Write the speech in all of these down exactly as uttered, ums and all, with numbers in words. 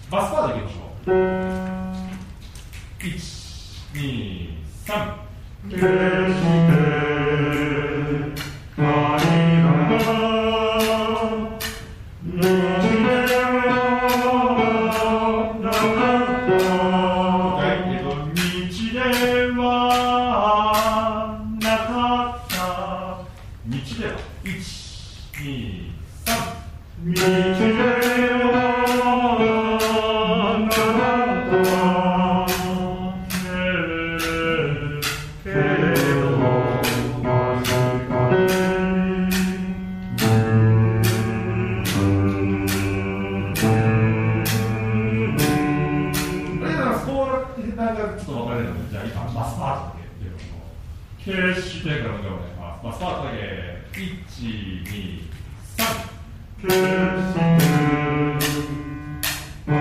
バスパートいきましょう。いち、に、さん。決して愛決してからのでお願いします。まあ、スタートだけ。いち、に、さん。決して愛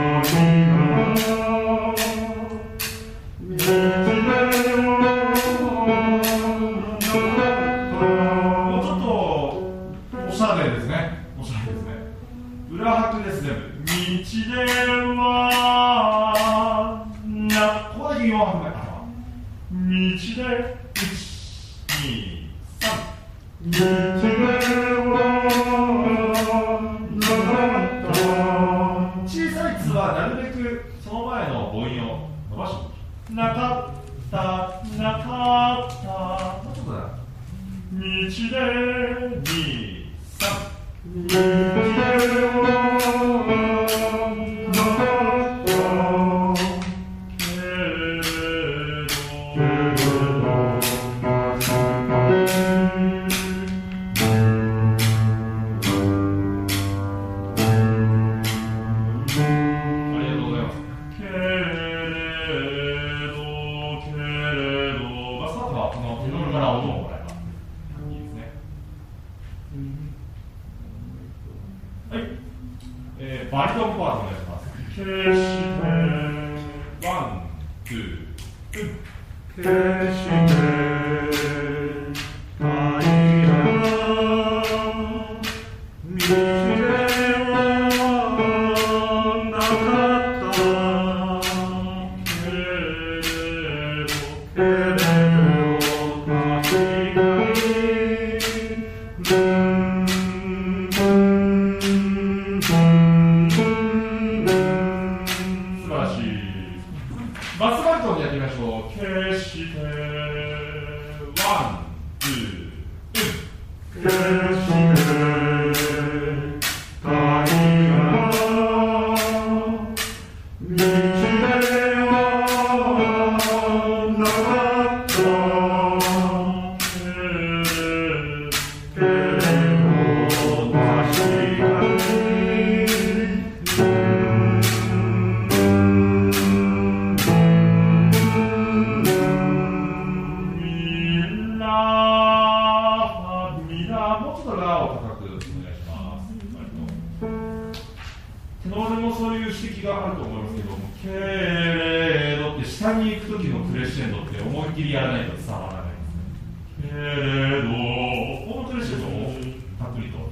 もうちょっとおしゃれですね。おしゃれですね。裏拍ですね。道ではな、ここだけよん拍目。道でに、さん。道ではなかった。小さい「つ」はなるべくその前の母音を伸ばしておく。なかったなかったもうちょっとだ。道でに、さん。道ではなかったけれどバリトンパートお願いします。決してワン、ツー、決して愛が道ではなかったけれどけれど確かにバスバリトンでやってみましょう。決してワン、ツー、決して愛が道ではなかったけれど確かにテノールもそういう指摘があると思いますけども、けれどって下に行く時のクレッシェンドって思いっきりやらないと伝わらないですね。けれど、このクレッシェンドをたっぷりと。